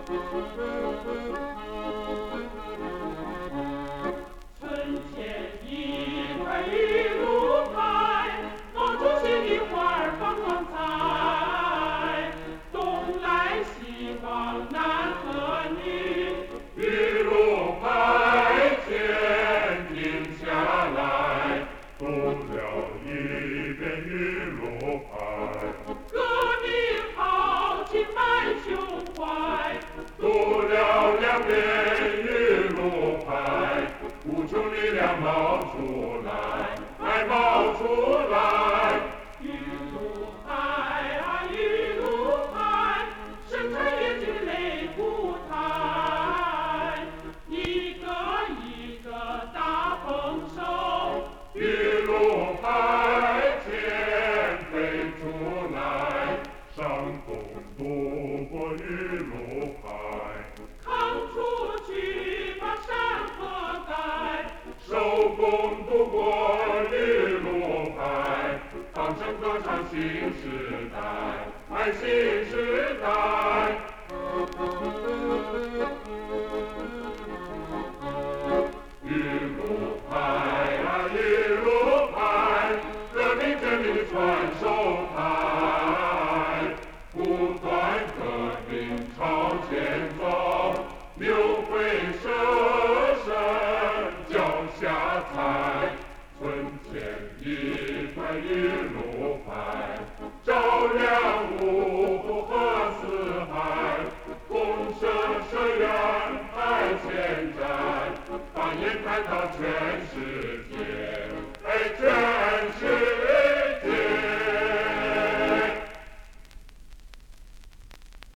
村前一块玉露牌，毛主席的花儿放光彩。东来西往男和女， 玉露牌前停下来，读了一遍玉露牌。 革命好气满胸怀， 读了两遍玉露牌，无穷力量冒出来，冒出来。 玉露牌啊玉露牌，生产业之擂鼓台，一个一个大丰收， 玉露牌前飞出来，上工渡过玉露牌， 扛出去把山河改， 手工渡过玉露牌，放声歌唱新时代，新时